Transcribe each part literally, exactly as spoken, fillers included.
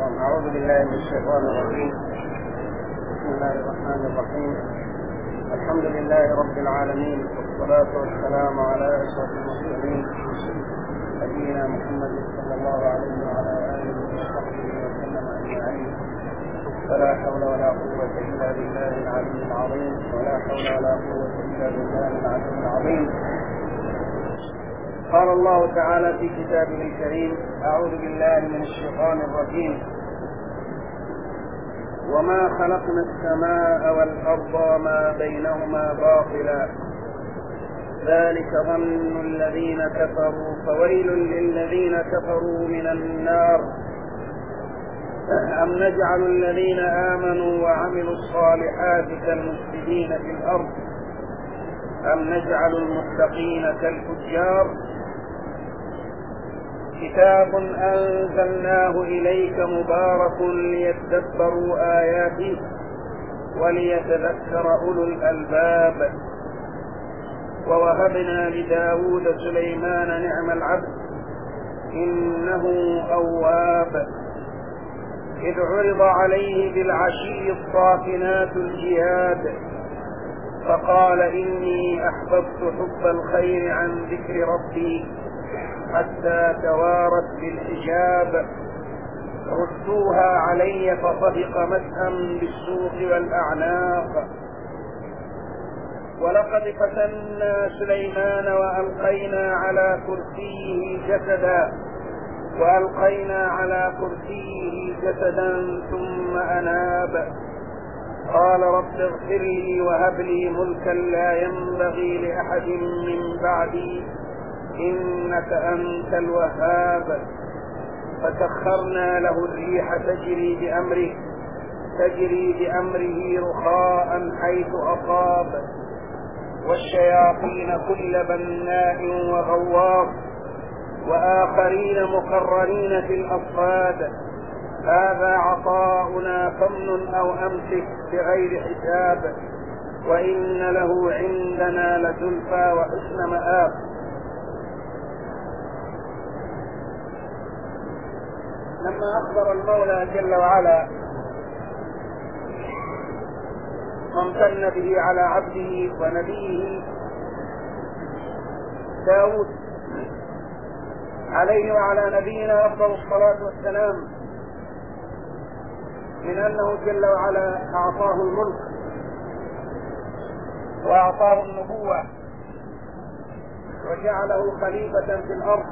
أعوذ بالله من الشيطان الرجيم. بسم الله الرحمن الرحيم. الحمد لله رب العالمين، والصلاة والسلام على أشرف المرسلين نبينا محمد صلى الله عليه وعلى آله وصحبه وسلم أجمعين. ولا حول ولا قوة إلا بالله العلي العظيم ولا حول ولا قوة إلا بالله العلي العظيم. قال الله تعالى في كتابه الكريم: أعوذ بالله من الشيطان الرجيم: وما خلقنا السماء والأرض وما بينهما باطلا ذلك ظن الذين كفروا فويل للذين كفروا من النار أم نجعل الذين آمنوا وعملوا الصالحات كالمفسدين في الأرض أم نجعل المتقين كالفجار كتاب أنزلناه إليك مبارك ليتدبروا آياته وليتذكر أولو الألباب. ووهبنا لداود سليمان نعم العبد إنه أواب إذ عرض عليه بالعشي الصافنات الجياد فقال إني أحببت حب الخير عن ذكر ربي حتى توارت بالحجاب ردوها علي فصدق مسحا بالسوق والأعناق. ولقد فتنا سليمان وألقينا على كرسيه جسدا وألقينا على كرسيه جسدا ثم أناب قال رب اغفر لي وهب لي ملكا لا ينبغي لأحد من بعدي إنك أنت الوهاب. فسخرنا له الريح تجري بأمره تجري بأمره رخاء حيث أصاب والشياطين كل بناء وغواص وآخرين مقرنين في الأصفاد هذا عطاؤنا فمن أو أمسك بغير حساب وإن له عندنا لزلفى وحسن مآب. لما أخبر المولى جل وعلا وامتن به على عبده ونبيه داود عليه وعلى نبينا أفضل الصلاة والسلام من أنه جل وعلا أعطاه الملك وأعطاه النبوة وجعله خليفة في الأرض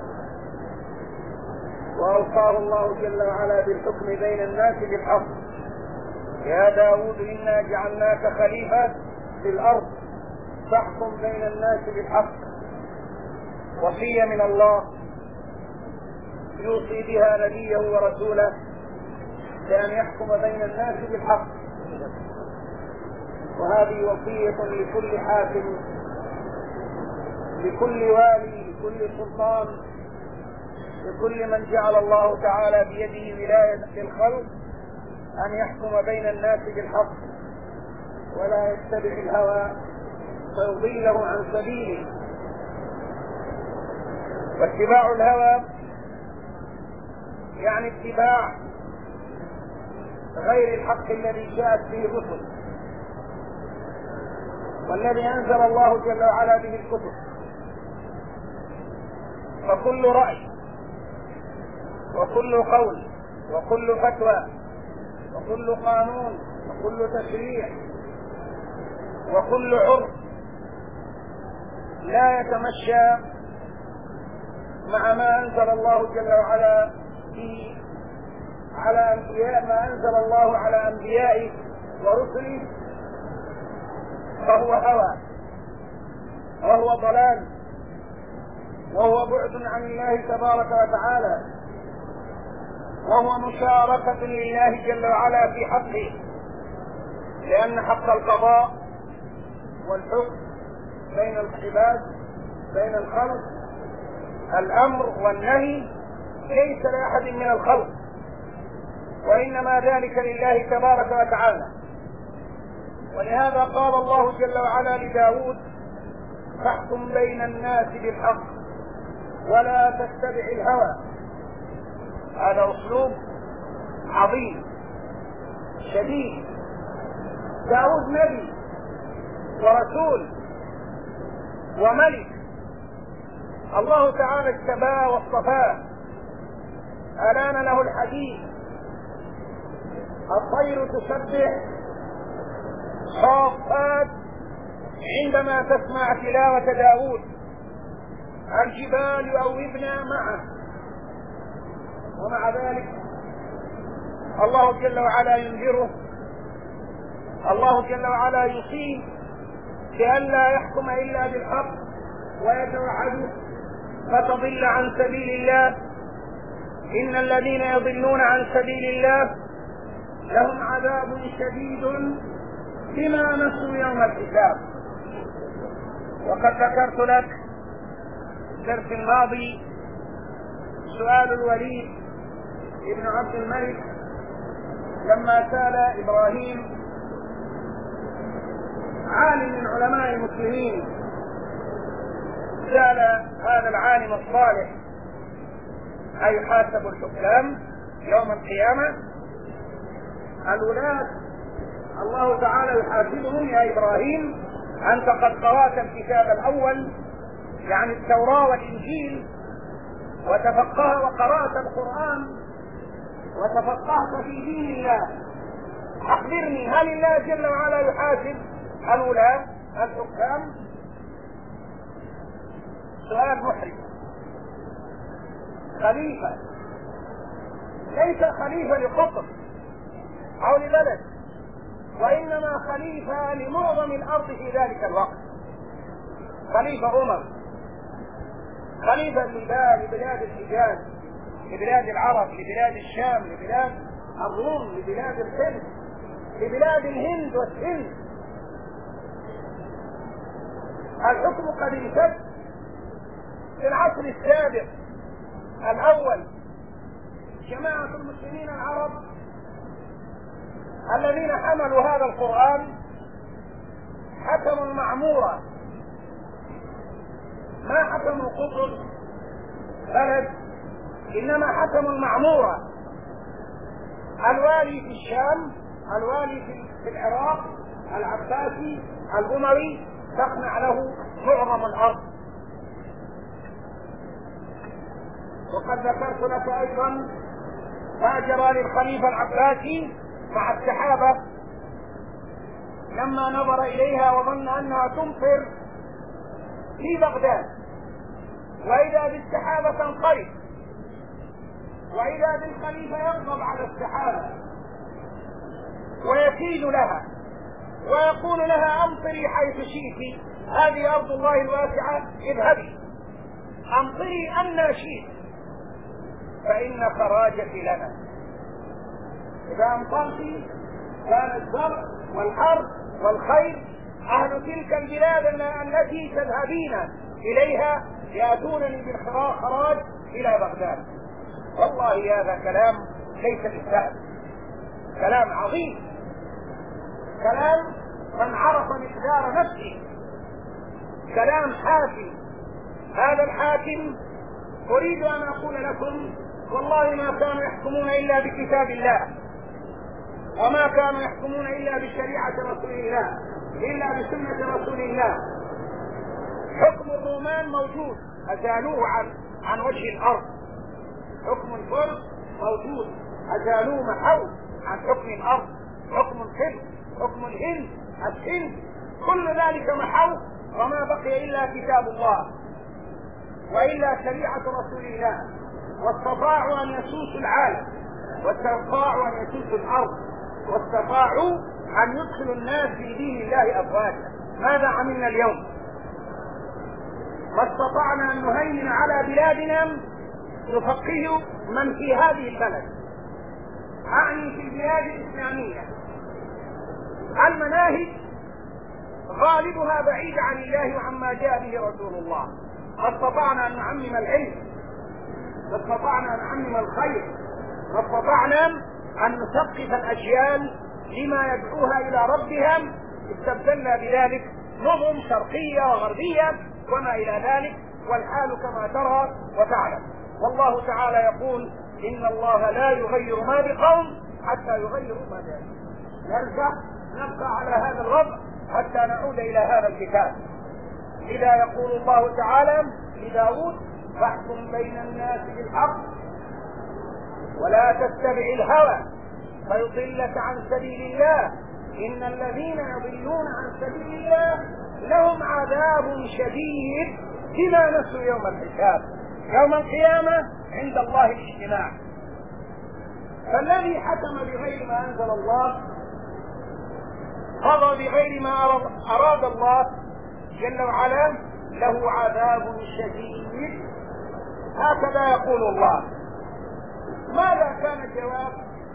وأوصاه الله جل وعلا بالحكم بين الناس بالحق. يا داود إنا جعلناك خليفة في الأرض فاحكم بين الناس بالحق. وصية من الله يوصي بها نبيه ورسوله بأن يحكم بين الناس بالحق، وهذه وصية لكل حاكم لكل والي لكل سلطان لكل من جعل الله تعالى بيده ولاية الخلق أن يحكم بين الناس بالحق ولا يتبع الهوى فيضله عن سبيله. واتباع الهوى يعني اتباع غير الحق الذي جاءت به الرسل والذي أنزل الله جل وعلا به الكتب. فكل رأي وكل قول وكل فتوى وكل قانون وكل تشريع وكل عرف لا يتمشى مع ما أنزل الله جل وعلا به على أنبياء ما أنزل الله على أنبيائه ورسله فهو هوى وهو ضلال وهو بعد عن الله تبارك وتعالى وهو مشاركة لله جل وعلا في حقه، لأن حق القضاء والحكم بين العباد بين الخلق الأمر والنهي ليس لأحد من الخلق وإنما ذلك لله تبارك وتعالى. ولهذا قال الله جل وعلا لداود: فاحكم بين الناس بالحق ولا تتبع الهوى. هذا أسلوب عظيم شديد. داود نبي ورسول وملك، الله تعالى اجتباه واصطفاه، ألان له الحديث، الطير تسبح صافات عندما تسمع تلاوة داود، الجبال يؤوبنا معه، ومع ذلك الله جل وعلا ينذره، الله جل وعلا يصيب بألا يحكم إلا بالحق ويتوعده فتضل عن سبيل الله. إن الذين يضلون عن سبيل الله لهم عذاب شديد بما نسوا يوم الحساب. وقد ذكرت لك الدرس الماضي سؤال الوليد ابن عبد الملك لما سأل إبراهيم عالم من علماء المسلمين، سأل هذا العالم الصالح أيحاسب الحكام يوم القيامة؟ الولاة الله تعالى يحاسبهم يا إبراهيم، أنت قد قرأت الكتاب الأول يعني التوراة والإنجيل وتفقه وقرأت القرآن وتفقهت في دين الله، أخبرني هل الله جل وعلا يحاسب الولاة الحكام؟ سؤال محرج. خليفة ليس خليفة لقطر أو لبلد، وإنما خليفة لمعظم الأرض في ذلك الوقت، خليفة عمر، خليفة لبلاد الحجاز، لبلاد العرب، لبلاد الشام، لبلاد الروم، لبلاد الهند، لبلاد الهند والسند. الحكم قد امتد في العصر السابق الأول. جماعة المسلمين العرب الذين حملوا هذا القرآن حكموا المعمورة، ما حكموا قطر بلد، إنما حكموا المعمورة. الوالي في الشام، الوالي في العراق، العباسي الأموي، تقنع له معظم الأرض. وقد ذكرت لك أيضا ما جرى للخليفة العباسي مع السحابة لما نظر إليها وظن أنها تمطر في بغداد، وإذا بالسحابة تنقرض، وإذا بالخليفة يغضب على السحابة ويكيد لها ويقول لها أمطري حيث شئت، هذه أرض الله الواسعة، اذهبي أمطري أن شئت فإن خراجك لنا. إذا أمطرت كان الزرع والحرث والخير، أهل تلك البلاد التي تذهبين إليها يأتونني بالخراج إلى بغداد. والله هذا كلام ليس بالسهل، كلام عظيم، كلام من عرف مقدار نفسه، كلام حاكم. هذا الحاكم أريد أن أقول لكم والله ما كانوا يحكمون إلا بكتاب الله، وما كانوا يحكمون إلا بشريعة رسول الله، إلا بسنة رسول الله. حكم الرومان موجود، أزالوه عن, عن وجه الأرض. حكم الفرس موجود، أزالوه محوه عن حكم الأرض. حكم الخلق، حكم الهند، السند، كل ذلك محوه، وما بقي إلا كتاب الله وإلا شريعة رسول الله. واستطاعوا أن يسوسوا العالم، واستطاعوا أن يسوسوا الأرض، واستطاعوا أن يدخلوا الناس في دين الله أفواجا. ماذا عملنا اليوم؟ ما استطعنا أن نهيمن على بلادنا، نفقه من في هذه البلد، أعني في البلاد الإسلامية. المناهج غالبها بعيد عن الله وعما جاء به رسول الله. ما استطعنا أن نعمم العلم، ما استطعنا أن نعمم الخير، ما استطعنا أن نثقف الأجيال لما يدعوها إلى ربهم. استبدلنا بذلك نظم شرقية وغربية وما إلى ذلك، والحال كما ترى وتعلم. والله تعالى يقول إن الله لا يغير ما بقوم حتى يغيروا ما جاء. نرجع نبقى على هذا الوضع حتى نعود إلى هذا الكتاب. إذا يقول الله تعالى لداود: فاحكم بين الناس بالحق ولا تتبع الهوى فيضلك عن سبيل الله إن الذين يضلون عن سبيل الله لهم عذاب شديد بما نسوا يوم الحساب. يوم القيامة عند الله الاجتماع. فالذي حكم بغير ما أنزل الله قضى بغير ما أراد الله جل وعلا له عذاب شديد. هكذا يقول الله. ماذا كان الجواب؟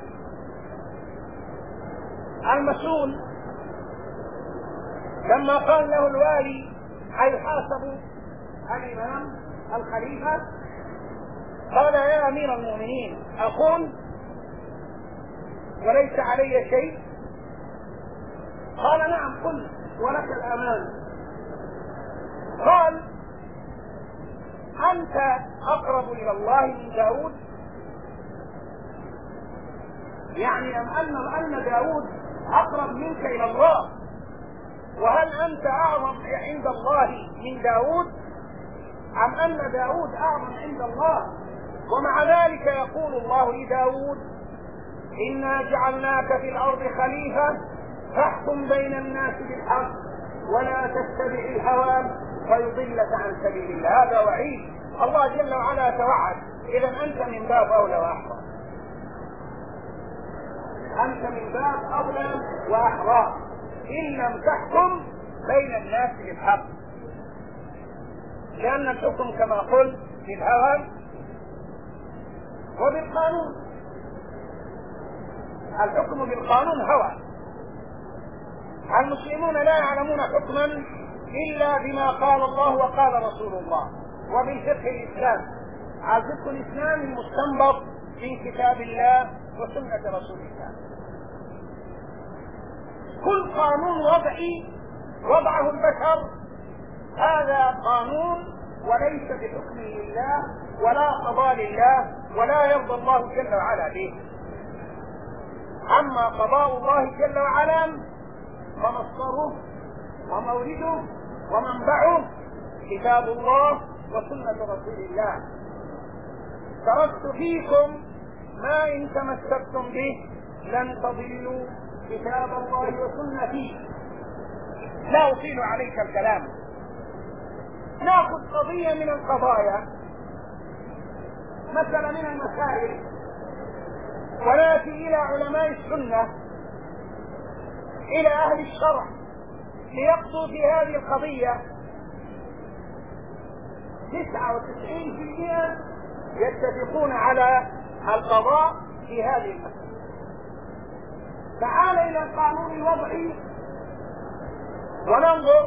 المسؤول لما قال له الوالي: هيحاسب الإمام الخليفة؟ قال: يا أمير المؤمنين، أقول وليس علي شيء؟ قال: نعم، قل ولك الأمان. قال: أنت أقرب إلى الله من داود؟ يعني أم أن أن داود أقرب منك إلى الله؟ وهل أنت أعظم عند الله من داود؟ أم أن داود أعظم عند الله؟ ومع ذلك يقول الله لداود: إنا جعلناك في الأرض خليفة فاحكم بين الناس بالحق ولا تتبع الهوى فيضلك عن سبيل الله. هذا وعيد. الله جل وعلا توعد. إذا أنت من باب أولى وأحرى، أنت من باب أولى وأحرى إن لم تحكم بين الناس بالحق، لأن الحكم كما قلت بالهوى وبالقانون. الحكم بالقانون هوى. المسلمون لا يعلمون حكما إلا بما قال الله وقال رسول الله وبالفقه الإسلام. الفقه الإسلامي المستنبط من كتاب الله وسنة رسول الله. كل قانون وضعي وضعه البشر هذا قانون وليس بحكم لله ولا قضاء لله ولا يرضى الله جل وعلا به. أما قضاء الله جل وعلا فمصدره ومورده ومنبعه كتاب الله وسنة رسول الله. تركت فيكم ما إن تمسكتم به لن تضلوا كتاب الله وسنتي. لا أطيل عليك الكلام. نأخذ قضية من القضايا، مسألة من المسائل، ونأتي إلى علماء السنة، إلى أهل الشرع ليقضوا في هذه القضية. تسعة وتسعين بالمئة يتفقون على القضاء في هذه المسألة. تعال إلى القانون الوضعي وننظر.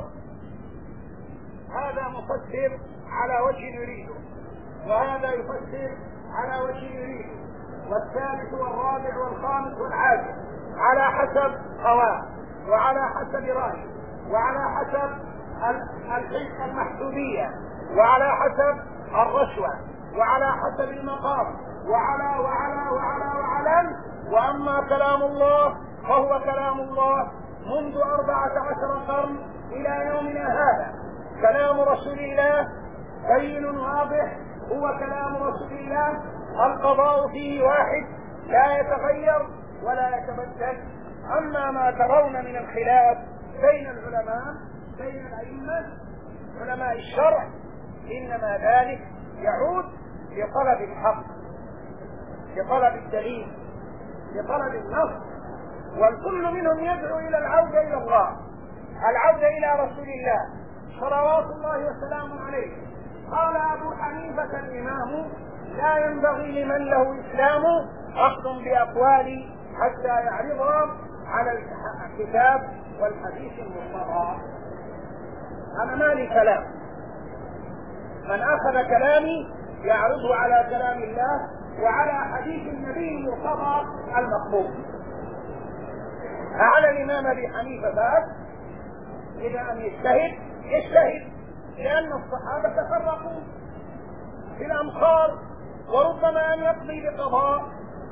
هذا مفسر على وجه يريده، وهذا يفسر على وجه يريده، والثالث والرابع والخامس والعاشر على حسب هواه وعلى حسب رأيه وعلى حسب المحسوبية وعلى حسب الرشوة وعلى حسب المقام وعلى وعلى وعلى وعلى. وأما كلام الله فهو كلام الله منذ أربعة عشر قرن إلى يومنا هذا. كلام رسول الله بين واضح، هو كلام رسول الله. القضاء فيه واحد لا يتغير ولا يتبدل. أما ما ترون من الخلاف بين العلماء بين الأئمة علماء الشرع إنما ذلك يعود لطلب الحق، لطلب الدليل، لطلب النص. والكل منهم يدعو إلى العودة إلى الله، العودة إلى رسول الله صلوات الله وسلامه عليه. قال أبو حنيفة الإمام: لا ينبغي لمن له إسلام أخذ بأقوال حتى يعرضها على الكتاب والحديث المصطفى. أنا مالي كلام، من أخذ كلامي يعرضه على كلام الله وعلى حديث النبي المصطفى المقبول. على الإمام أبي حنيفة باب إذا أن يجتهد يجتهد، لأن الصحابة تفرقوا في الأمصار، وربما أن يقضي بقضاء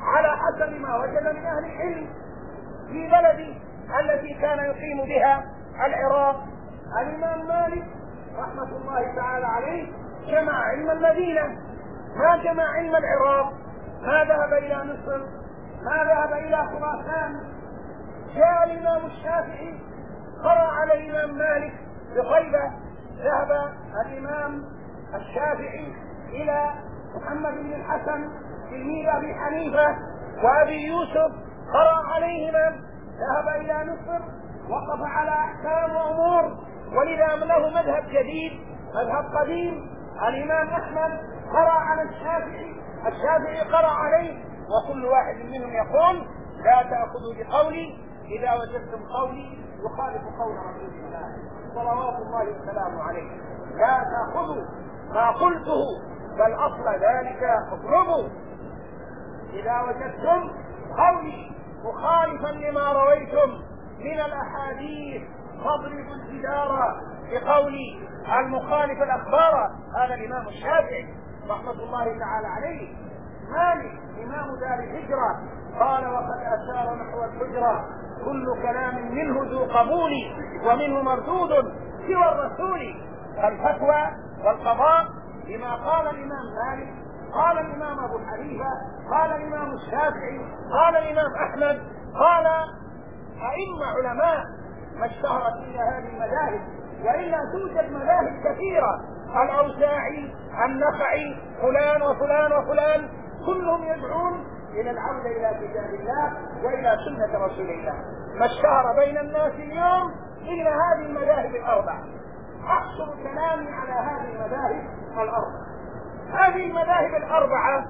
على حسب ما وجد من أهل العلم في بلده التي كان يقيم بها العراق. الإمام مالك رحمة الله تعالى عليه جمع علم المدينة، ما جمع علم العراق، ما ذهب إلى مصر، ما ذهب إلى خراسان. جاء الإمام الشافعي قرأ على الإمام مالك بطيبة، ذهب الإمام الشافعي إلى محمد بن الحسن تلميذ أبي حنيفة وأبي يوسف قرأ عليهما، ذهب إلى مصر وقف على أحكام وأمور، ولذا له مذهب جديد مذهب قديم. الإمام أحمد قرأ على الشافعي، الشافعي قرأ عليه، وكل واحد منهم يقول لا تأخذوا بقولي إذا وجدتم قولي يخالف قول رسول الله صلوات الله وسلامه عليه، لا تأخذوا ما قلته بل أصل ذلك اطلبوا. إذا وجدتم قولي مخالفا لما رويتم من الأحاديث فاضربوا الجدار بقول المخالف الأخبار. هذا الإمام الشافعي رحمة الله تعالى عليه. مالك إمام دار الهجرة قال وقد أشار نحو الحجرة كل كلام منه ذو قبول ومنه مردود سوى الرسول. الفتوى والقضاء بما قال الإمام مالك، قال الإمام أبو حنيفة، قال الإمام الشافعي، قال الإمام أحمد، قال أئمة علماء ما اشتهرت إلى هذه المذاهب، وإلا توجد مذاهب كثيرة، الأوزاعي، النخعي، فلان وفلان وفلان، كلهم يدعون إلى العودة إلى كتاب الله وإلى سنة رسول الله. ما اشتهر بين الناس اليوم إلى هذه المذاهب الأربع. أحصر كلامي على هذه المذاهب الأربعة. هذه المذاهب الأربعة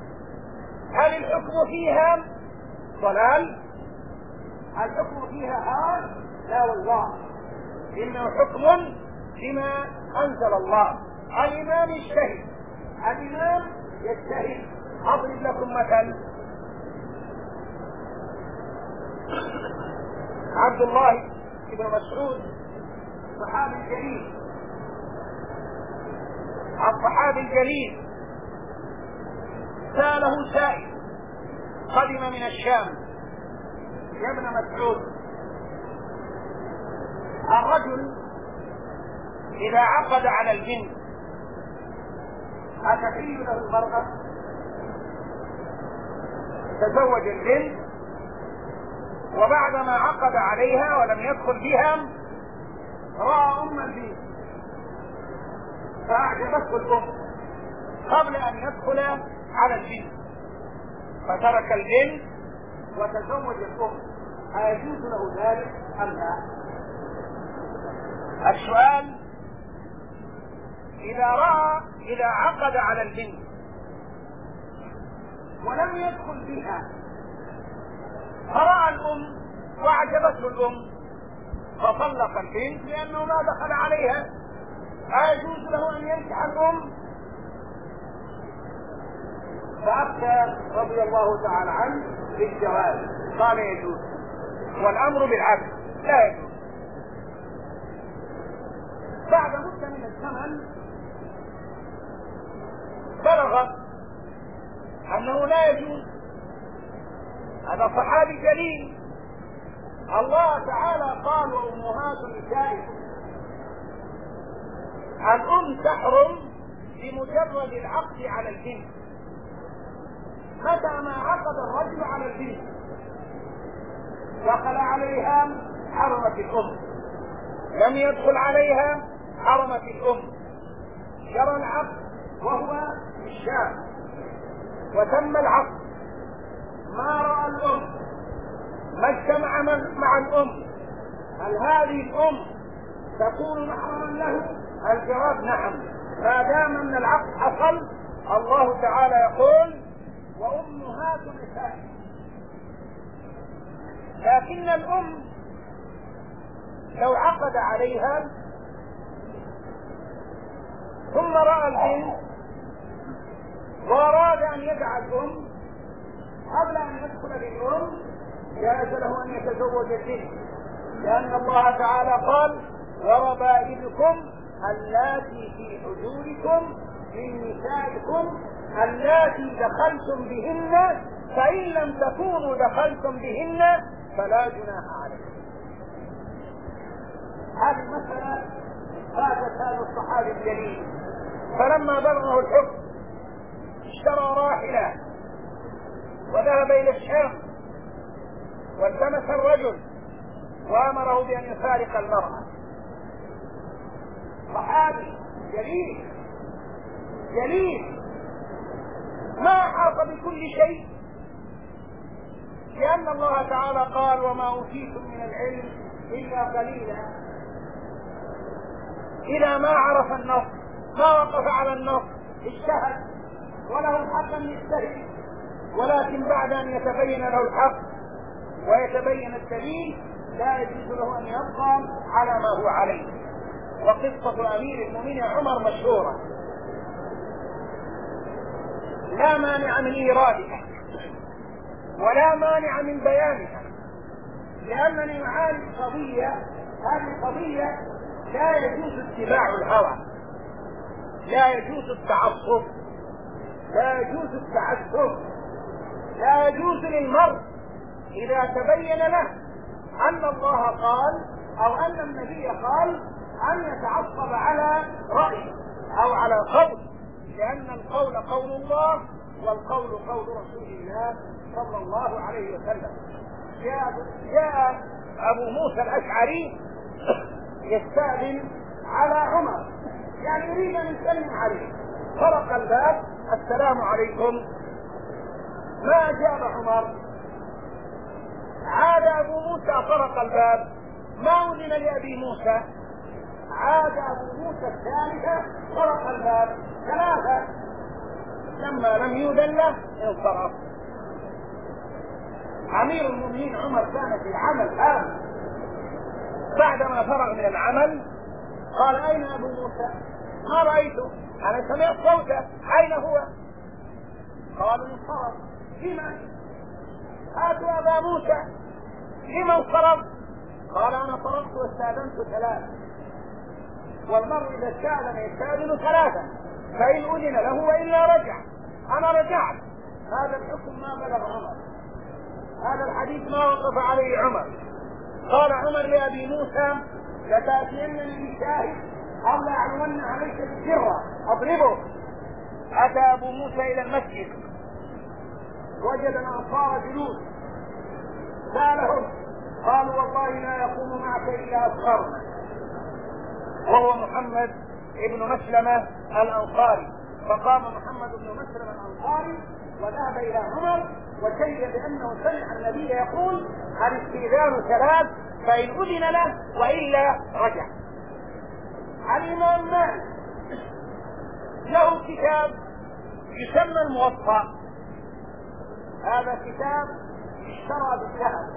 هل الحكم فيها ضلال؟ الحكم فيها هذا؟ لا والله، إنه حكم بما أنزل الله. الإمام يجتهد، الإمام يجتهد. أضرب لكم مثل. عبد الله بن مسعود الصحابي الجليل، الصحابي الجليل سأله سائل قدم من الشام: يا ابن مسعود، الرجل إذا عقد على البنت أتحل له المرأة؟ تزوج البنت وبعدما عقد عليها ولم يدخل بها رأى أم البنت فأعجبته الأم قبل أن يدخل على البنت، فترك البنت وتزوج الأم، أيجوز له ذلك أم لا؟ السؤال: إذا رأى إذا عقد على البنت ولم يدخل بها فرأى الأم وأعجبته الأم فطلق البنت لأنه ما دخل عليها، أيجوز له أن ينكح الأم؟ فأفتى رضي الله تعالى عنه بالجواز، قال يجوز، والأمر بالعكس لا يجوز. بعد مدة من الزمن بلغ أنه لا يجوز. هذا صحابي جليل، الله تعالى قال: وأمهات نسائكم. الأم تحرم بمجرد العقد على البنت، متى ما عقد الرجل على البنت دخل عليها حرمت الأم، لم يدخل عليها حرمت الأم. جرى العقد وهو في الشام وتم العقد، ما رأى الأم، ما اجتمع مع الأم، هل هذه الأم تكون محرما له؟ الجواب نعم، ما دام أن العقد حصل. الله تعالى يقول: وأمهات نسائكم. لكن الأم لو عقد عليها ثم رأى البنت وأراد أن يدع الأم قبل أن يدخل بالأم، جاز له أن يتزوج البنت، لأن الله تعالى قال: وربائبكم اللاتي في حجوركم من نسائكم اللاتي دخلتم بهن، فإن لم تكونوا دخلتم بهن فلا جناح عليكم. هذه المسألة قالت هذا الصحابي الجليل، فلما بلغه الحكم اشترى راحلة وذهب إلى الشام والتمس الرجل وأمره بأن يفارق المرأة. صحابي جليل جليل ما أحاط بكل شيء، لأن الله تعالى قال: وما أوتيتم من العلم إلا قليلا. إذا ما عرف النص، ما وقف على النص، اجتهد وله الحق أن يجتهد، ولكن بعد أن يتبين له الحق ويتبين الدليل لا يجوز له أن يبقى على ما هو عليه. وقصة أمير المؤمنين عمر مشهورة، لا مانع من إيرادها ولا مانع من بيانها، لأنني معاني القضية هذه القضية لا يجوز اتباع الهوى، لا يجوز التعصب، لا يجوز التعسف، لا يجوز للمرء إذا تبين له أن الله قال أو أن النبي قال أن يتعصب على رأي أو على قول، لأن القول قول الله والقول قول رسول الله صلى الله عليه وسلم. جاء, جاء أبو موسى الأشعري يستأذن على عمر، يعني يريد أن يسلم عليه، طرق الباب: السلام عليكم. ما أجاب عمر، عاد أبو موسى طرق الباب، ما أذن لأبي موسى، عاد أبو موسى الثالثة طرق الباب، ثلاثة، لما لم يؤذن له انصرف. أمير المؤمنين عمر كان في العمل هذا، بعدما فرغ من العمل قال: أين أبو موسى؟ ما رأيته، أنا سمعت صوته، أين هو؟ قالوا: انصرف. لما؟ هاتوا أبا موسى. لما انصرف؟ قال: أنا صرفت واستأذنت ثلاثة، والمرء إذا استأذن يستأذن ثلاثة، فإن أذن له وإلا رجع. أنا رجعت. هذا الحكم ما بلغ عمر، هذا الحديث ما وقف عليه عمر. قال عمر لأبي موسى: لتأتينني بشاهد أو لأعلمن عليك بالسرة أضربه. أتى أبو موسى إلى المسجد، وجد الأنصار جلوس، سألهم، قالوا: والله لا يقوم معك إلا أصغرنا، وهو محمد ابن مسلمة الأنصاري. فقام محمد بن مسلمة الأنصاري وذهب إلى عمر وشهد بأنه سمع النبي يقول: الاستئذان ثلاث، فإن أذن له وإلا رجع. الإمام مالك له كتاب يسمى الموطأ، هذا كتاب اشترى بالذهب،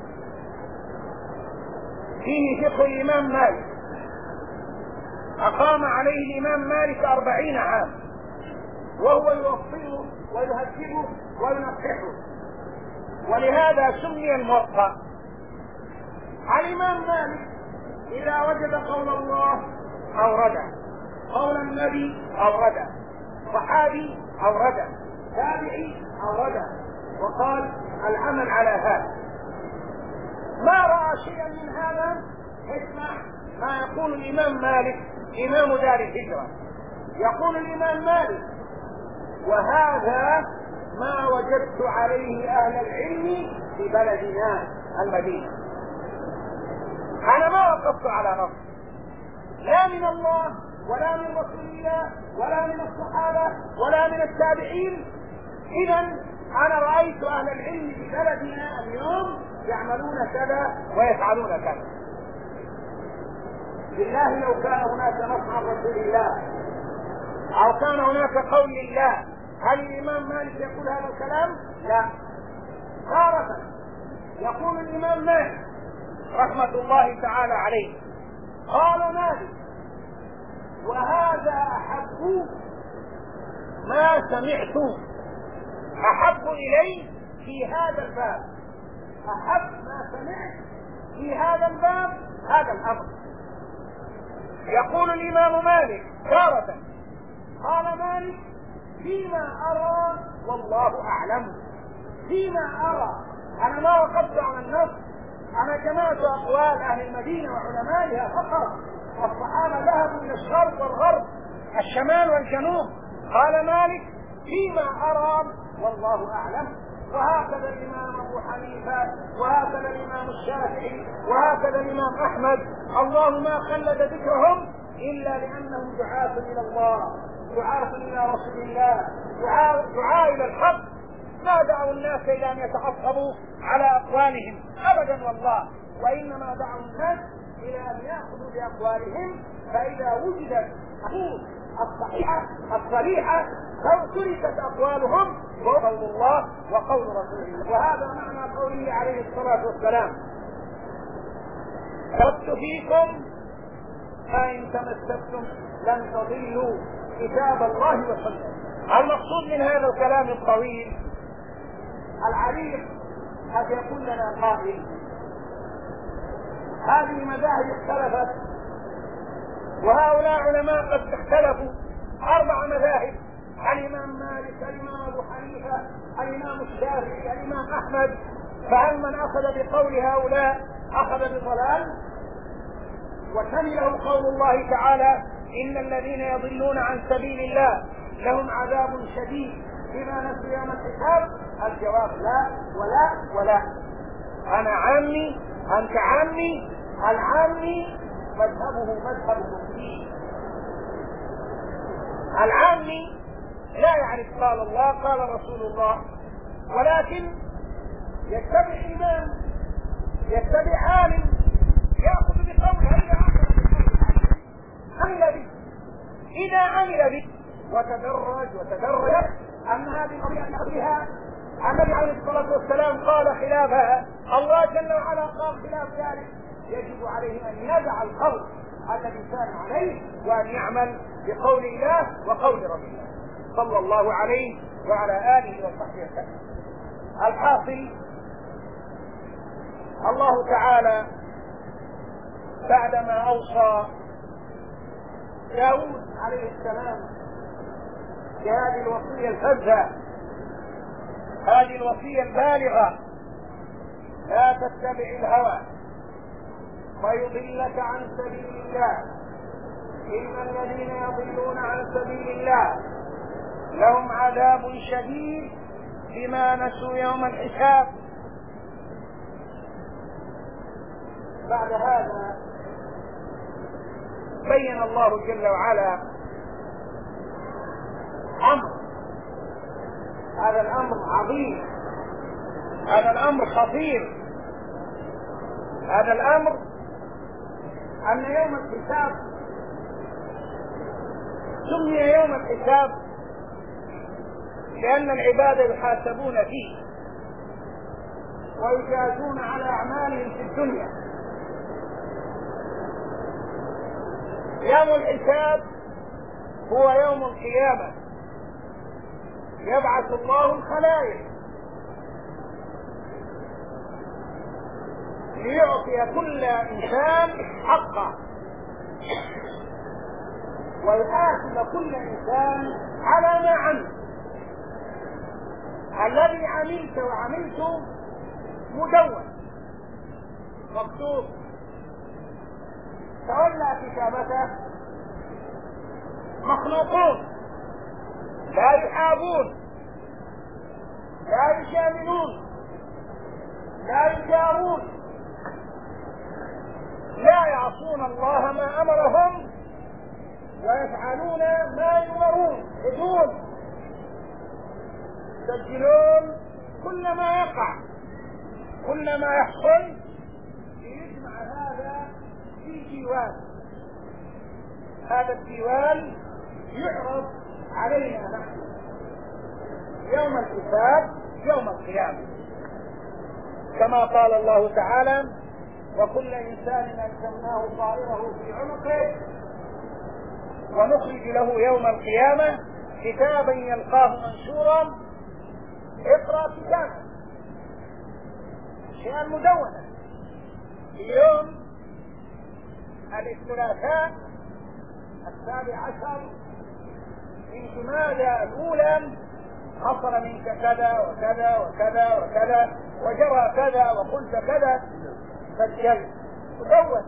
فيه فقه الإمام مالك، أقام عليه الإمام مالك أربعين عام، وهو يوصله ويهذبه وينصحه، ولهذا سمي الموطأ. الإمام مالك إذا وجد قول الله أورده، قول النبي أورده، صحابي أورده، تابعي أورده، وقال: العمل على هذا. ما رأى شيئا من هذا. اسمع ما يقول الإمام مالك إمام دار الهجرة، يقول الإمام مالك: وهذا ما وجدت عليه أهل العلم في بلدنا المدينة. أنا ما وقفت على نص، لا من الله ولا من رسول الله ولا من الصحابة ولا من التابعين. إذا أنا رأيت أهل العلم في بلدنا اليوم يعملون كذا ويفعلون كذا. بالله لو كان هناك نص عن رسول الله أو كان هناك قول الله، هل الإمام مالك يقول هذا الكلام؟ لا. تارة يقول الإمام مالك رحمة الله تعالى عليه: قال مالك: وهذا أحب ما سمعت، أحب إلي في هذا الباب، أحب ما سمعت في هذا الباب هذا الأمر. يقول الإمام مالك تارة: قال مالك: فيما أرى والله أعلم. فيما أرى، أنا ما وقفت على النص، أنا جمعت أقوال أهل المدينة وعلمائها فقط. الصحابة ذهبوا إلى الشرق والغرب، الشمال والجنوب. قال مالك فيما أرى والله أعلم. وهكذا الإمام أبو حنيفة، وهكذا الإمام الشافعي، وهكذا الإمام أحمد. الله ما خلد ذكرهم إلا لأنهم دعاة إلى الله، دعاة إلى رسول الله، دعاة, دعاة إلى الحق. ما دعوا الناس إلى أن يتعصبوا على أقوالهم أبدا والله، وإنما دعوا الناس إلى أن يأخذوا بأقوالهم. فإذا وجدت الأصول الصحيحة الصريحة تركت أقوالهم وقول الله وقول رسول الله. وهذا معنى قوله عليه الصلاة والسلام: تركت فيكم فإن تمسكتم لن تضلوا كتاب الله وسنته. المقصود من هذا الكلام الطويل العريض قد يكون لنا قائل: هذه مذاهب اختلفت، وهؤلاء علماء قد اختلفوا، أربع مذاهب: الإمام مالك، الإمام أبو حنيفة، الإمام الشافعي، الإمام أحمد. فهل من أخذ بقول هؤلاء أخذ بضلال؟ وشمله قول الله تعالى: إن الذين يضلون عن سبيل الله لهم عذاب شديد بما نسوا يوم الحساب. الجواب لا ولا ولا. أنا عامي، أنت عامي، العامي مذهبه مذهب المسلمين. العامي لا يعرف قال الله قال رسول الله، ولكن يتبع إمام، يتبع عالم، يأخذ بقول هذا عمل به. إذا عمل به وتدرج وتدرج أن هذه القضية فيها النبي عليه الصلاة والسلام قال خلافها، الله جل وعلا قال خلاف ذلك، يجب عليه أن يدع القول الذي كان عليه وأن يعمل بقول الله وقول رسول الله صلى الله عليه وعلى آله وصحبه وسلم. الحاصل الله تعالى بعدما أوصى داود عليه السلام بهذه الوصية الفذة، هذه الوصية البالغة: لا تتبع الهوى ويضلك عن سبيل الله، إن الذين يضلون عن سبيل الله لهم عذاب شديد بما نسوا يوم الحساب. بعد هذا بين الله جل وعلا أمر، هذا الأمر عظيم، هذا الأمر خطير. هذا الأمر أن يوم الحساب سمي يوم الحساب لأن العباد يحاسبون فيه ويجازون على أعمالهم في الدنيا. يوم الحساب هو يوم القيامة، يبعث الله الخلائق ليعطي كل إنسان حقه ويحاسب كل إنسان على ما عمل. الذي عملت وعملت مدون مكتوب، تولى كتابته مخلوقون لا يحابون، لا يشاملون، لا يجارون، لا يعصون الله ما أمرهم ويفعلون ما يؤمرون، بدون يسجلون كل ما يقع، كل ما يحصل، ليجمع هذا في ديوان. هذا الديوان يعرض علينا نحن يوم الحساب يوم القيامة، كما قال الله تعالى: وكل إنسان ألزمناه طائره في عنقه ونخرج له يوم القيامة كتابا يلقاه منشورا اقرأ كتابه. شيئا مدونة. اليوم الثلاثاء السابع عشر في ماذا الأولى حصل منك كذا وكذا وكذا وكذا وجرى كذا وقلت كذا، فالجلد تدون.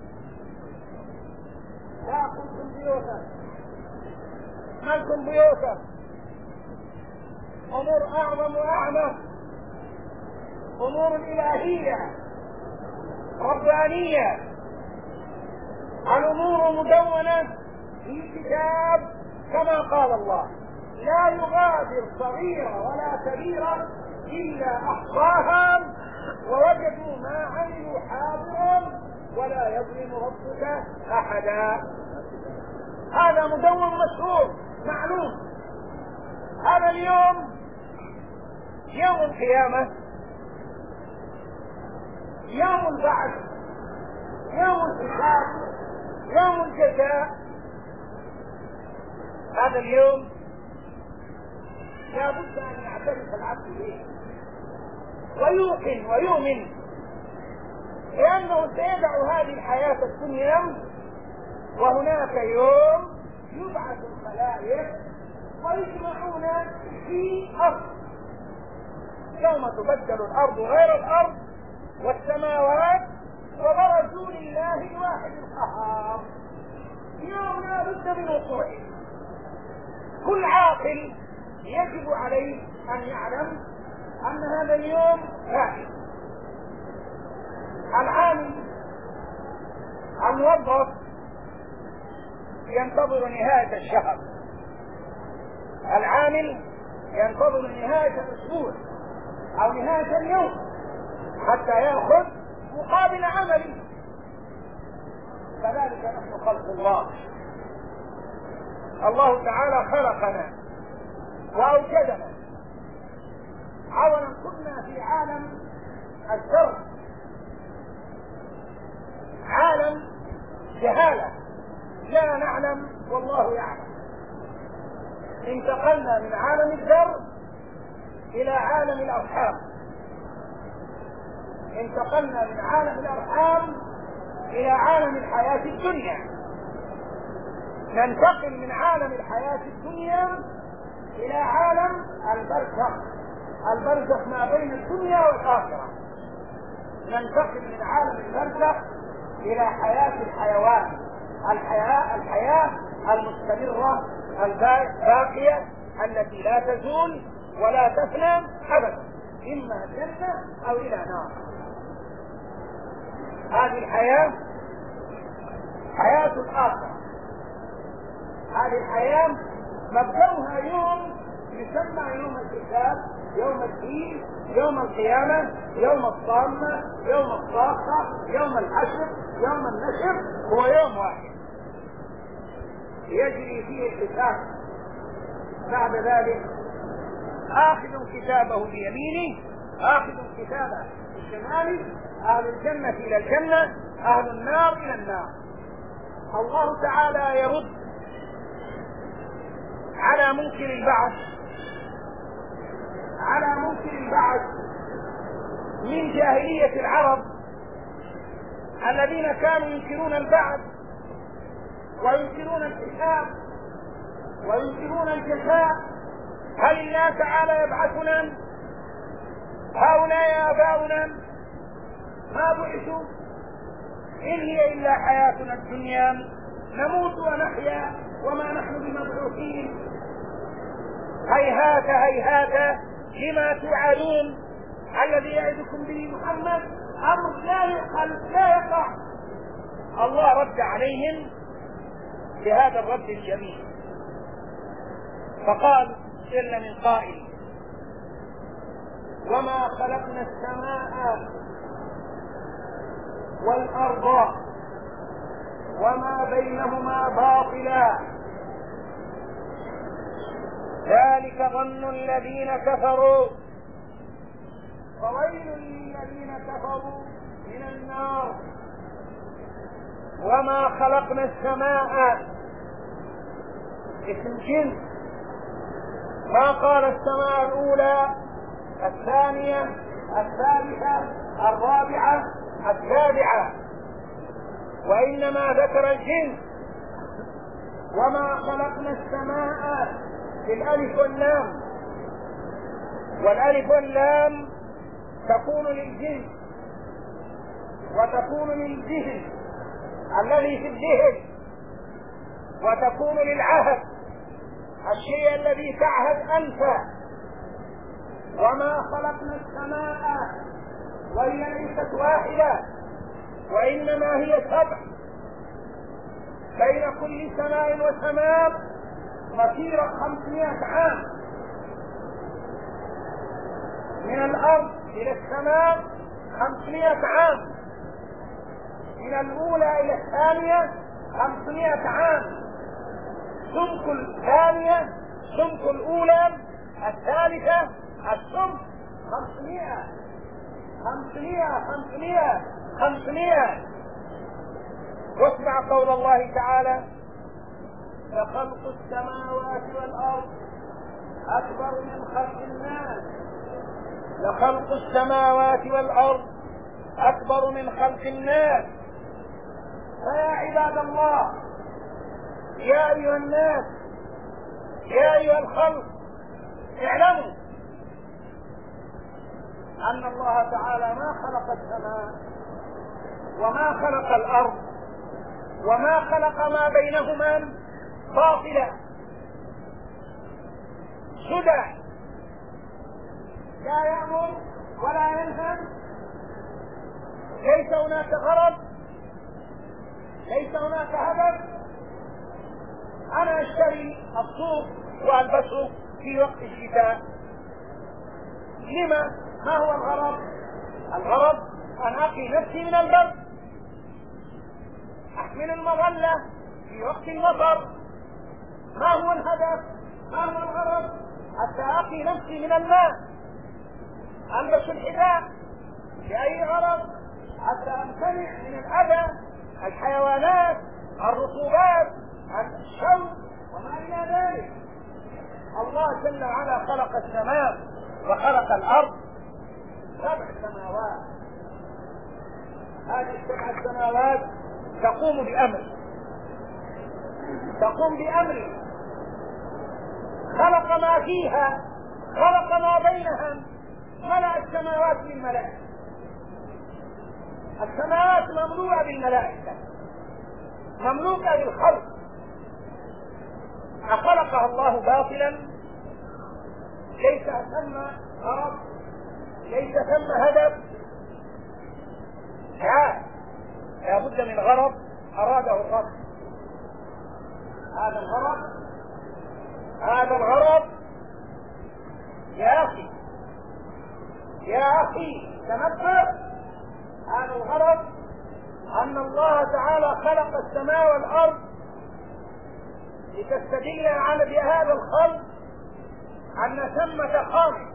لا قلتم بيوتا، مالكم بيوتا، أمور أعظم وأعمق، أمور إلهية ربانية، الأمور مدونة في كتاب كما قال الله: لا يغادر صغيرة ولا كبيرة إلا أحصاها ووجدوا ما عملوا حاضرا ولا يظلم ربك أحدا. هذا مدون مشهور معلوم. هذا اليوم يوم القيامة، يوم البعث، يوم الحساب، يوم الجزاء. هذا اليوم لا بد أن يعترف العبد به ويوقن ويؤمن لأنه سيدع هذه الحياة الدنيا، وهناك يوم يبعث الخلائق ويجمعون في أرض، يوم تبدل الأرض غير الأرض والسماوات وبرزوا لله الواحد القهار. يوم لا بد من وقوعه. كل عاقل يجب عليه أن يعلم أن هذا اليوم كائن. العامل الموظف ينتظر نهاية الشهر، العامل ينتظر نهاية الأسبوع أو نهاية اليوم حتى يأخذ مقابل عمله. كذلك نحن خلق الله. الله تعالى خلقنا وأوجدنا. أولا كنا في عالم الذر، عالم جهالة لا نعلم والله يعلم. انتقلنا من عالم الذر إلى عالم الأرحام، انتقلنا من عالم الأرحام إلى عالم الحياة الدنيا، ننتقل من عالم الحياة الدنيا إلى عالم البرزخ، البرزخ ما بين الدنيا والآخرة. ننتقل من عالم البرزخ إلى حياة الحيوان، الحياة الحياة المستمرة الباقية التي لا تزول ولا تفنى أبدا، إما جنة أو إلى نار. هذه الحياة حياة الآخرة. هذه الحياة مبدأها يوم يسمى يوم الحساب، يوم الدين، يوم القيامة، يوم الصامة، يوم الصاخة، يوم الحشر، يوم النشر. هو يوم واحد يجري فيه الحساب. بعد ذلك آخذ كتابه بيمينه، آخذ كتابه بشماله، أهل الجنة إلى الجنة، أهل النار إلى النار. الله تعالى يرد على منكر البعث، على منكر البعث من جاهلية العرب الذين كانوا ينكرون البعث وينكرون الحساب وينكرون الجزاء. هل الله تعالى يبعثنا؟ هؤلاء آباؤنا ما بعثوا، إن هي إلا حياتنا الدنيا نموت ونحيا وما نحن بمبعوثين. هيهات هيهات لما توعدون، الذي يعدكم به محمد أمر لا يقل لا يقع. الله رد عليهم بهذا الرد الجميل فقال: إن من قائل وما خلقنا السماء والأرض وما بينهما باطلا ذلك ظن الذين كفروا فويل للذين كفروا من النار. وما خلقنا السماء اسم جنس، ما قال السماء الأولى الثانية الثالثة الرابعة السابعة، وإنما ذكر الجنس وما خلقنا السماء بالألف واللام، والألف واللام تكون للجنس وتكون للذهن الذي في الذهن، وتكون للعهد الشيء الذي تعهد أنت. وما خلقنا السماء وهي ليست واحدة وإنما هي سبع، بين كل سماء وسماء مسيرة خمسمائة عام، من الأرض إلى السماء خمسمائة عام، من الأولى إلى الثانية خمسمائة عام، سمك الثانية سمك الأولى الثالثة السمك خمسمائة خمسمائة خمسمائة خمسمائة. واسمع قول الله تعالى: لخلق السماوات والأرض أكبر من خلق الناس، لخلق السماوات والأرض أكبر من خلق الناس. فيا عباد الله، يا أيها الناس، يا أيها الخلق، اعلموا أن الله تعالى ما خلق السماء وما خلق الأرض وما خلق ما بينهما باطلا سدى، لا يأمر ولا ينهى، ليس هناك غرض، ليس هناك هدف. أنا أشتري الصوف وألبسه في وقت الشتاء، لما؟ ما هو الغرض؟ الغرض أن أقي نفسي من البرد، أحمل المظلة في وقت المطر. ما هو الهدف؟ ما هو الغرض؟ حتى أقي نفسي من الماء. ألبس الحذاء لأي غرض؟ حتى أمتنع من الأذى، الحيوانات، الرطوبات، الشوك وما إلى ذلك. الله جل وعلا خلق السماء وخلق الأرض، سبع سماوات. هذه السبع السماوات تقوم بأمر تقوم بأمر خلق ما فيها، خلق ما بينها، ملأ السماوات بالملائكة. السماوات مملوءة بالملائكة، مملوءة بالخلق. أخلقها الله باطلا؟ ليس ثم غرض، ليس ثم هدف، لا، لا بد من غرض أراده الرب. هذا الغرض هذا الغرض يا أخي يا أخي تنبه، هذا الغرض أن الله تعالى خلق السماء والأرض لتستدل على بهذا الخلق أن ثمة خالق،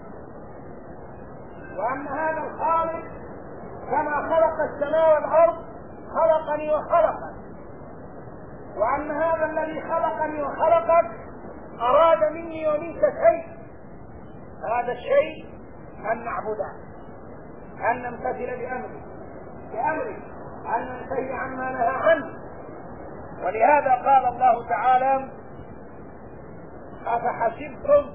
وأن هذا الخالق كما خلق السماء والأرض خلقني وخلقك، وأن هذا الذي خلقني وخلقك أراد مني ومنك شيء. هذا الشيء أن نعبده، أن نمتثل بأمره بأمره أن ننتهي عما نهى عنه. ولهذا قال الله تعالى: أفحسبتم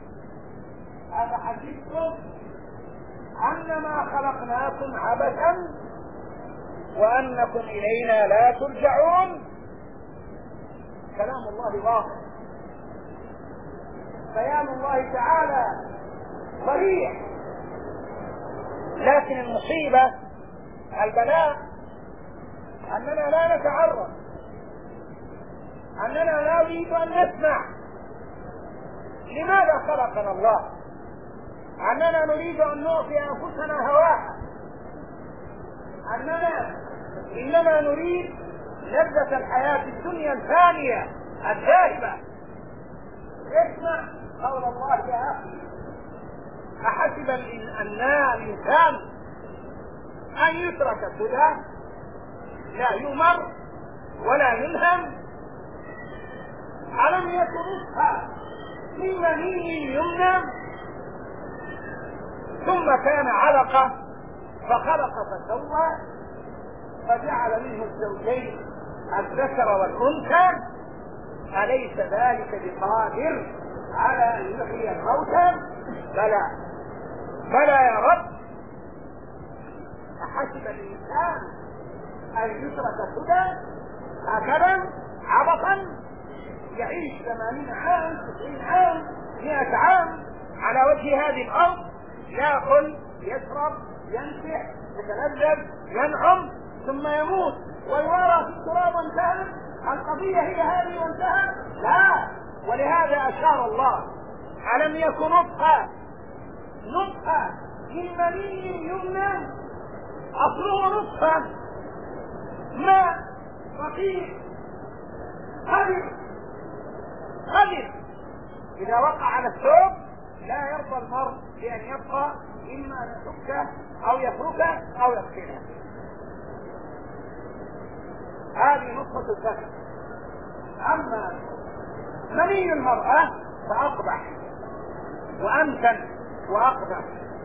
أفحسبتم أنما خلقناكم عبثا وأنكم إلينا لا ترجعون. كلام الله واضح، بيان الله تعالى صريح، لكن المصيبة البلاء أننا لا نتعرف، أننا لا نريد أن نسمع لماذا خلقنا الله، أننا نريد أن نعطي أنفسنا هواها، أننا إنما نريد لذة الحياة الدنيا الفانية الذاهبة. اسمع قول الله يا أخي: أحسب الإنسان أن يترك سدى، لا يؤمر ولا ينهم. ألم يكن نطفة من مني يمنى ثم كان علقة فخلق فسوى فجعل منه الزوجين الذكر والأنثى. أليس ذلك بقادر على أن يحيي الموتى؟ بلى بلى يا رب. أحسب الإنسان أن يترك سدى هكذا عبثا يعيش ثمانين عام تسعين عام مئة عام على وجه هذه الأرض، يأكل يشرب ينفح يتلذذ ينعم ثم يموت ويوارى في التراب وانتهى القضية هي هذه وانتهى؟ لا. ولهذا أشار الله: ألم يكن نطفة نطفة من مني يمنى، أصله نطفة ماء رقيق خبر خبر إذا وقع على الثوب لا يرضى المرء بأن يبقى إما أن يفكه أو يفركه أو يغسله. هذه نطفة الذكر. أما مني المرأة فأقبح وأمتن وأقبح،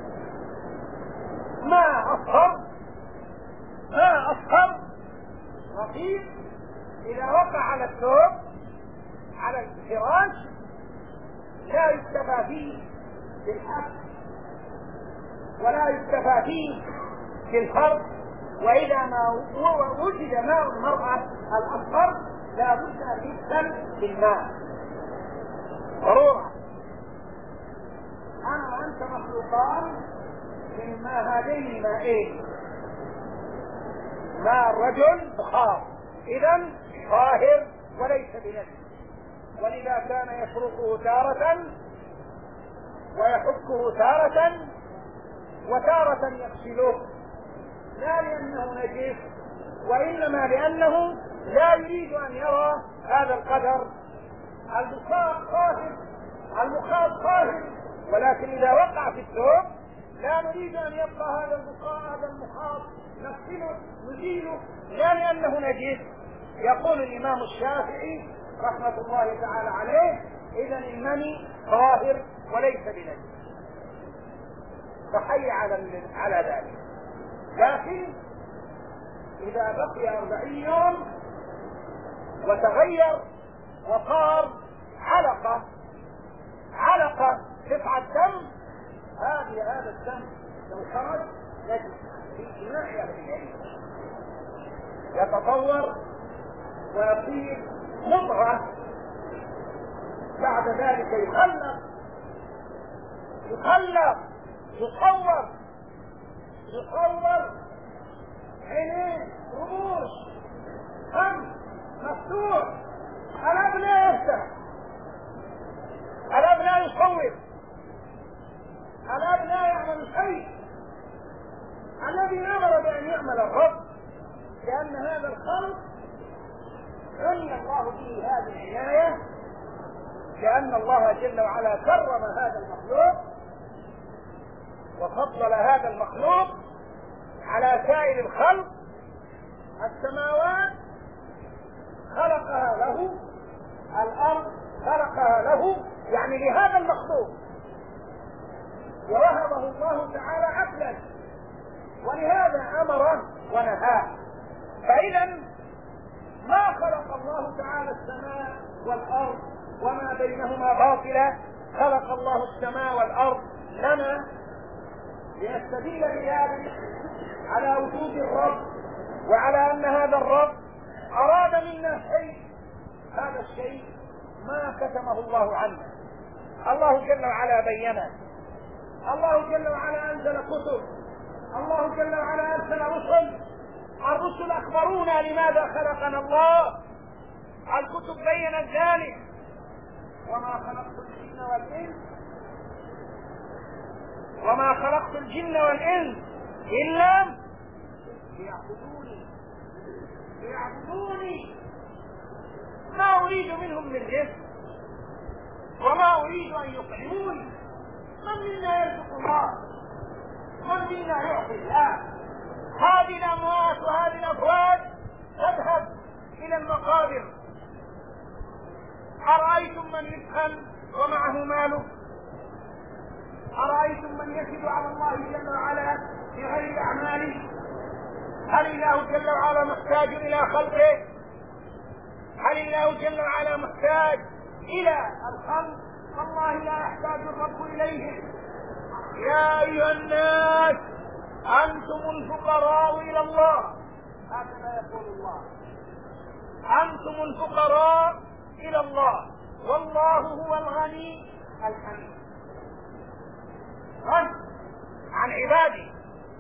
ما أصفر ما أصفر رقيق، إذا وقع على الثوب على الفراش لا يكتفى فيه بالحق ولا يكتفى فيه بالفرد، وإذا ما وجد ماء المرأة الأصفر لا بد أن يغسل بالماء ضرورة. أنا وأنت مخلوقان من ما هذين المائين. ماء الرجل بخار إذا طاهر وليس بنجس، ولذا كان يفرقه تارة ويحكه تارة وتارة يغسله، لا لأنه نجس وإنما لأنه لا يريد أن يرى هذا القدر. البخار طاهر المخاط طاهر، ولكن إذا وقع في الثوب لا نريد أن يبقى هذا البخار هذا المخاط، نغسله نزيله لا لأنه نجس. يقول الإمام الشافعي رحمة الله تعالى عليه: إذا المني طاهر وليس بنجس. فحي على على ذلك. لكن إذا بقي أربعين يوم وتغير وصار علقة علقة قطعة دم، هذه هذا الدم لو خرج نجس في إجماع أهل العلم، يتطور ويصير مضغة، بعد ذلك يخلق يخلق يصور يصور عينين رموش فم مفتوح، الأب لا يفتح، الأب لا يصور، الأب لا يعمل شيء. الذي أمر بأن يعمل الرب، لأن هذا الخلق عني الله به هذه العناية، لأن الله جل وعلا كرم هذا المخلوق وفضل هذا المخلوق على سائر الخلق. السماوات خلقها له، الأرض خلقها له، يعني لهذا المخلوق، ووهبه الله تعالى عقلا، ولهذا أمره ونهاه. فإذا ما خلق الله تعالى السماء والأرض وما بينهما باطلا، خلق الله السماء والأرض لنا لنستدل بذلك على وجود الرب، وعلى أن هذا الرب أراد منا شيء، هذا الشيء ما كتمه الله عنا. الله جل وعلا بينه، الله جل وعلا أنزل كتب، الله جل وعلا أرسل رسل، الرسل أخبرونا لماذا خلقنا الله، الكتب بينت ذلك: وما خلقت الجن والإنس وما خلقت الجن والإنس إلا ليعبدوني ليعبدوني ما أريد منهم من رزق وما أريد أن يطعموني. من منا يرزق الله؟ من منا يعطي الله؟ هذه الأموات وهذه الأفواج تذهب إلى المقابر. أرأيتم من يدخل ومعه ماله؟ أرأيتم من يكذب على الله جل وعلا في غير أعماله؟ هل الله جل وعلا محتاج إلى خلقه؟ هل الله جل وعلا محتاج إلى الخلق؟ والله لا يحتاج الرب إليهم. يا أيها الناس أنتم الفقراء إلى الله، هكذا يقول الله، أنتم الفقراء إلى الله والله هو الغني الحميد. غني عن عباده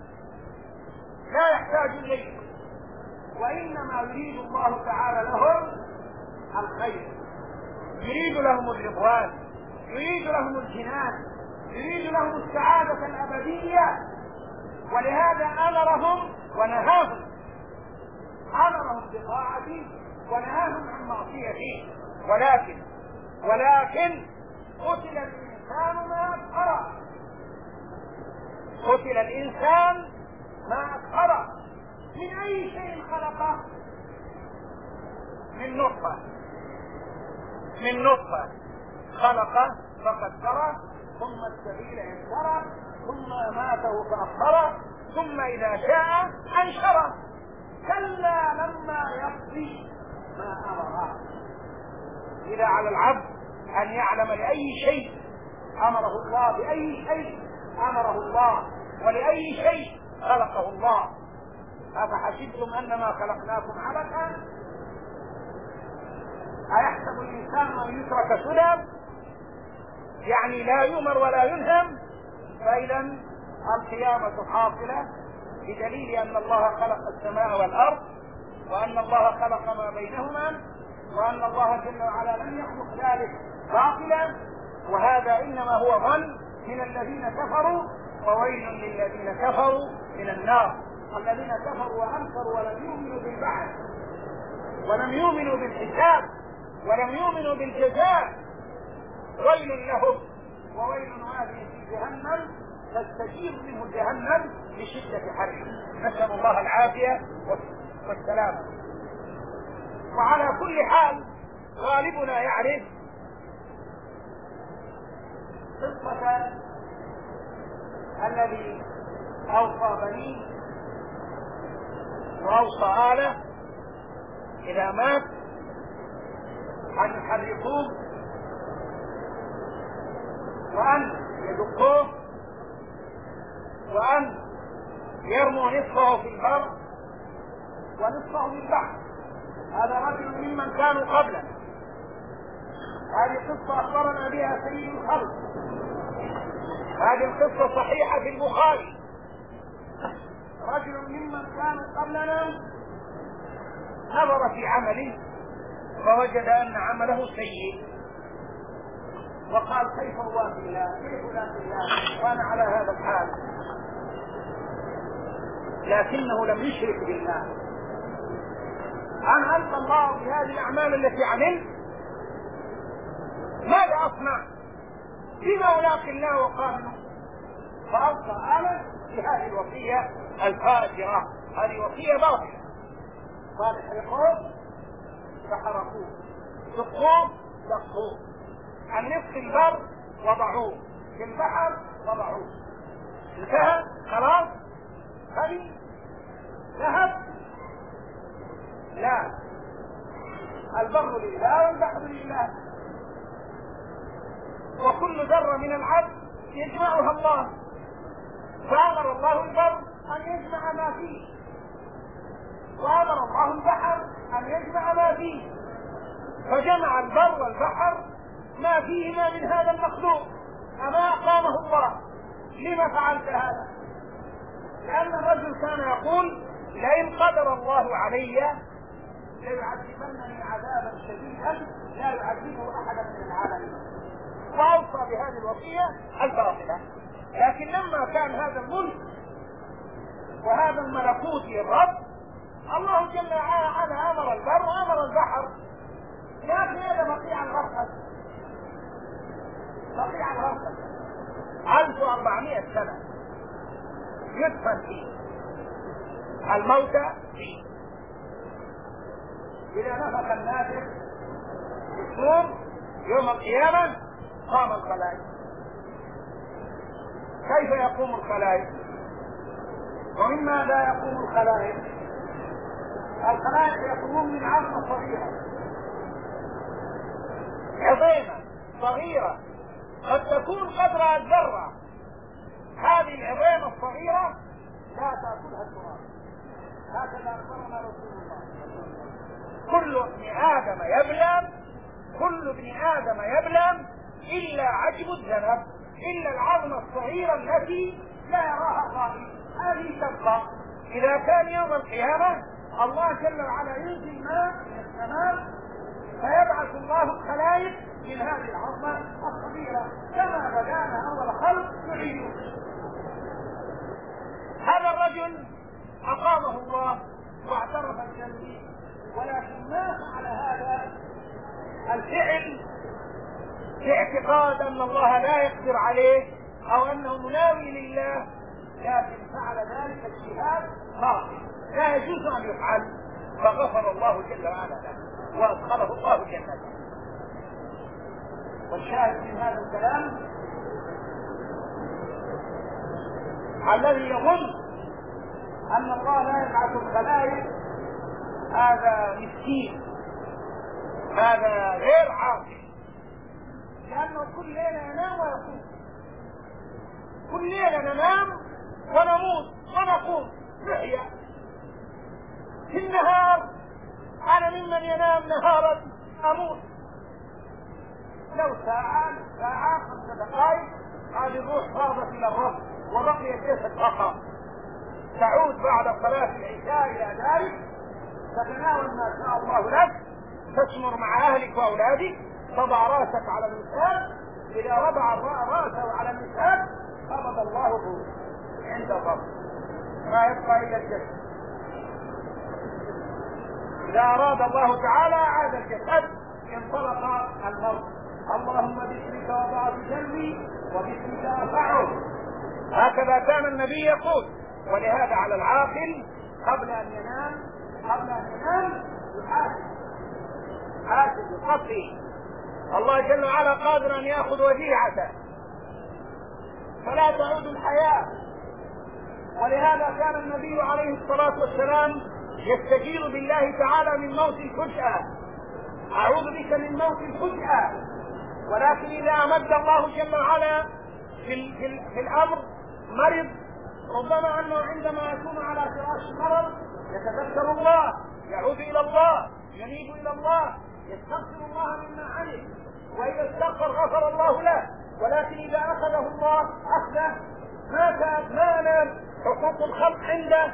لا يحتاج إليه، وإنما يريد الله تعالى لهم الخير، يريد لهم الرضوان، يريد لهم الجنان، يريد لهم السعادة الأبدية. ولهذا أمرهم ونهاهم، أمرهم بطاعته ونهاهم عن معصيته. ولكن ولكن قتل الإنسان ما أكفره، قتل الإنسان ما أكفره. من أي شيء خلقه؟ من نطفة، من نطفة خلقه فقدره، ثم السبيل يسره، ثم أماته فأخره، ثم إذا شاء أنشره. كلا لما يقضي ما أمره. إذا على العبد أن يعلم لأي شيء أمره الله، بأي شيء أمره الله، ولأي شيء خلقه الله. أفحسبتم أنما خلقناكم عبثا؟ أيحسب الإنسان أن يترك سدى؟ يعني لا يؤمر ولا ينهم. فإذا القيامة حاصلة بدليل أن الله خلق السماء والأرض، وأن الله خلق ما بينهما، وأن الله جل وعلا لم يخلق ذلك باطلا. وهذا إنما هو ظن من الذين كفروا، وويل للذين كفروا من النار. الذين كفروا وأنكروا ولم يؤمنوا بالبعث، ولم يؤمنوا بالحساب، ولم يؤمنوا بالجزاء، ويل لهم وويل هذه في جهنم تستجير منه جهنم لشدة حرها. نسأل الله العافية والسلامة. وعلى كل حال غالبنا يعرف قصة الذي أوصى بنيه وأوصى آله إذا مات أن يحرقوه وأن يدقوه وأن يرموا نصفه في البر ونصفه في البحر. هذا رجل ممن كانوا قبلنا. هذه قصة أخبرنا بها سيد الخلق. هذه القصة صحيحة في البخاري. رجل ممن كانوا قبلنا نظر في عمله فوجد أن عمله سيء، وقال كيف هو في الله، كيف لا في الله وأنا على هذا الحال. لكنه لم يشرك بالله. أنا ألقى الله بهذه الأعمال التي عملت، ماذا أصنع؟ فيما ألاقي الله وقابله. فأوصى آله بهذه الوصية الفاجرة، هذه وصية باطلة. قال احرقوه فحرقوه، دقوه دقوه، عن نصف البر وضعوه، في البحر وضعوه. انتهى خلاص؟ هذه ذهب؟ لا، البر لله والبحر لله، وكل ذرة من العبد يجمعها الله. فأمر الله البر أن يجمع ما فيه، وأمر الله البحر أن يجمع ما فيه، فجمع البر والبحر ما فيهما من هذا المخلوق. أما أقامه الله. لما فعلت هذا؟ لأن الرجل كان يقول لئن قدر الله علي ليعذبنني عذابا شديدا لا يعذبه أحدا من العالمين. وأوصى بهذه الوصية الباطلة. لكن لما كان هذا الملك وهذا الملكوت للرب، الله جل وعلا أمر البر وأمر البحر. لكن هذا بقيع الغرقد، بقيع الغرقد ألف وأربعمائة سنة يدفن فيه الموتى فيه. إذا نفخ النافخ بالصور يوم القيامة قام الخلائق. كيف يقوم الخلائق؟ ومما لا يقوم الخلائق، الخلائق يقومون من عظمة صغيرة عظيمة صغيرة قد تكون قدرها الذرة، هذه العظيمة الصغيرة لا تأكلها التراب. هكذا أخبرنا رسول الله. كل ابن آدم يبلم، كل ابن آدم يبلم إلا عجب الذنب، إلا العظمة الصغيرة التي لا يراها قائل، هذه تبقى. إذا كان يوم القيامة الله جل وعلا ينزل ماء من السماء فيبعث الله الخلائق من هذه العظمة الصغيرة كما بدانا أول خلق نعيده. هذا الرجل أقامه الله واعترف بذنبه، ولكن ما فعل هذا الفعل باعتقاد أن الله لا يقدر عليه أو أنه مناوي لله، لكن فعل ذلك اجتهاد باطل لا يجوز أن يفعل، فغفر الله جل وعلا له وأدخله الله جنته. والشاهد من هذا الكلام الذي يظن أن الله لا يبعث الخلائق هذا مسكين، هذا غير عاقل، لأنه كل ليلة ينام ويقوم، كل ليلة ننام ونموت ونقوم نحيا. في النهار أنا ممن ينام نهارا أموت، لو ساعة ساعة خمس دقائق هذه الروح فاضت إلى الرب وبقي الجسد فقط. تعود بعد صلاة العشاء إلى ذلك تتناول ما شاء الله لك، تسمر مع أهلك وأولادك، تضع راسك على المساد، إذا وضع راسه على المساد قبض الله الروح عند الرب، ما يبقى إلا الجسد. إذا أراد الله تعالى عاد الجسد انطلق الموت. اللهم باسمك وضعت جنبي وباسمك أرفعه. هكذا كان النبي يقول. ولهذا على العاقل قبل أن ينام قبل أن ينام يحاسب حاسب يقضي. الله جل وعلا قادر أن يأخذ وديعته فلا تعود الحياة. ولهذا كان النبي عليه الصلاة والسلام يستجير بالله تعالى من موت الفجأة، أعوذ بك من موت الفجأة. ولكن إذا أمد الله جل وعلا في, في, في الأمر مرض، ربما أنه عندما يكون على فراش المرض يتذكر الله، يعود إلى الله، ينيب إلى الله، يستغفر الله مما عمل، وإذا استغفر غفر الله له. ولكن إذا أخذه الله أخذه ما كان ما نام، حقوق الخلق عنده،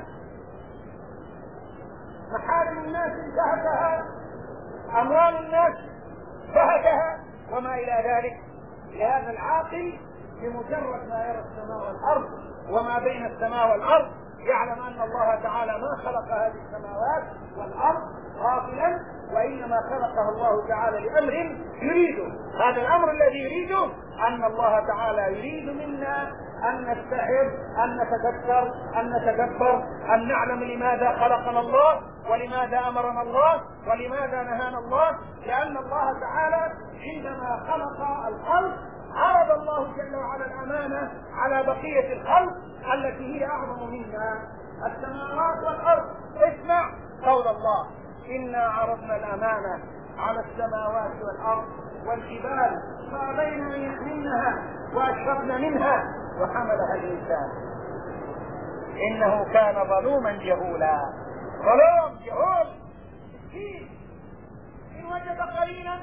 محارم الناس انتهكها، أموال الناس انتهكها وما إلى ذلك. لهذا العاقل بمجرد ما يرى السماء والأرض وما بين السماء والأرض يعلم أن الله تعالى ما خلق هذه السماوات والأرض غافلا، وإنما خلقها الله تعالى لأمر يريده. هذا الأمر الذي يريده أن الله تعالى يريد منا أن نستحب، أن نتذكر، أن نتدبر، أن نعلم لماذا خلقنا الله ولماذا أمرنا الله ولماذا نهانا الله. لأن الله تعالى عندما خلق الخلق عرض الله جل وعلا الأمانة على بقية الخلق التي هي أعظم منا، السماوات والأرض. اسمع قول الله: إنا عرضنا الأمانة على السماوات والأرض والجبال فأبين أن يحملنها وأشفقن منها وحملها الإنسان إنه كان ظلوما جهولا. ظلوم جهول مسكين، إن وجد قليلا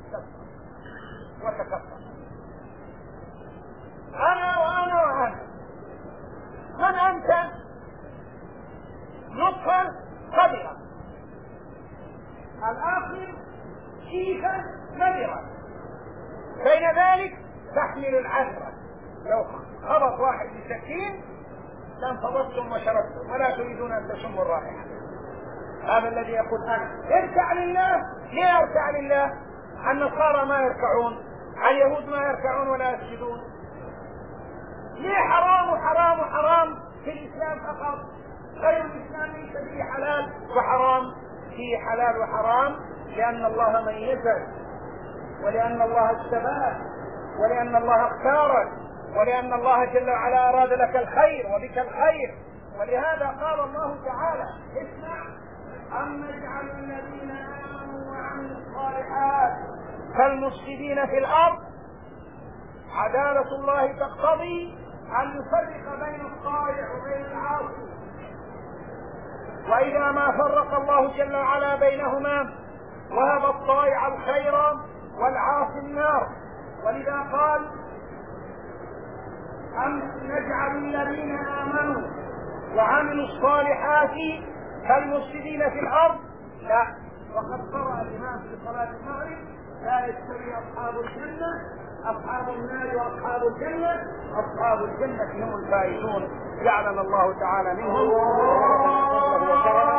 وتكبر. أنا وأنا وأنا. من أنت؟ نطفة قدرة، الآخر شيخا نذرا، بين ذلك تحمل العذرة. لو خبط واحد بسكين لانفضتم وشربتم ولا تريدون أن تشموا الرائحة. هذا الذي يقول أنا اركع لله. ليه اركع لله؟ النصارى ما يركعون، اليهود ما يركعون ولا يسجدون. ليه حرام وحرام وحرام في الإسلام فقط؟ غير الإسلام ليس فيه حلال وحرام، فيه حلال وحرام لأن الله ميزه، ولأن الله اجتباه، ولأن الله اختارك، ولأن الله جل وعلا أراد لك الخير وبك الخير. ولهذا قال الله تعالى: اسمع: أم نجعل الذين آمنوا وعملوا الصالحات كالمفسدين في الأرض. عدالة الله تقتضي أن يفرق بين الطائع وبين العاصي، وإذا ما فرق الله جل وعلا بينهما وهب الطائع الخير والعاصي النار. ولذا قال: أم نجعل الذين آمنوا وعملوا الصالحات كالمفسدين في الأرض؟ لا. وقد قرأ الإمام في صلاة المغرب: لا يستوي أصحاب الجنة أصحاب النار وأصحاب الجنة أصحاب الجنة هم الفائزون. جعلنا الله تعالى منهم.